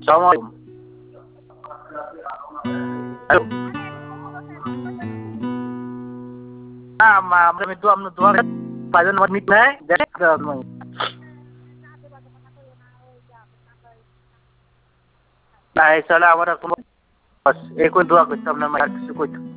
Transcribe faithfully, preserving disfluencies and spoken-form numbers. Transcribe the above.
সালাম আমরা মৃত্যু আমরা তোমার পাঁচজন আমার মিট নাই দেখ না এই সালে আমার বস এই কোন দোয়া করতে আমরা কিছু করতে